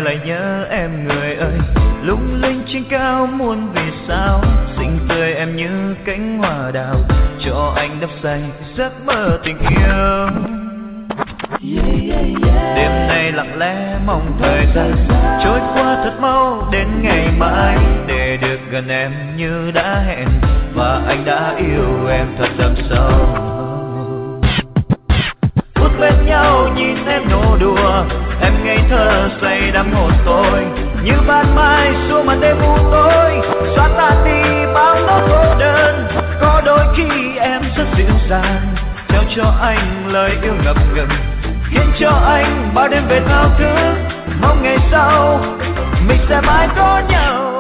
lại nhớ em người ơi. Lung linh trên cao muôn vì sao, xinh tươi em như cánh hoa đào, cho anh đắm say giấc mơ tình yêu. Đêm nay lặng lẽ mong thời gian trôi qua thật mau đến ngày mai, để được gần em như đã hẹn, và anh đã yêu em thật đậm sâu. Phút bên nhau nhìn em nô đùa, em ngây thơ say đắm hồn tôi, như ban mai xuống màn đêm u tối, xóa tan đi bao nỗi cô đơn. Có đôi khi em rất dịu dàng, trao cho anh lời yêu ngập ngừng, khiến cho anh bao đêm về thao thức, mong ngày sau mình sẽ mãi có nhau.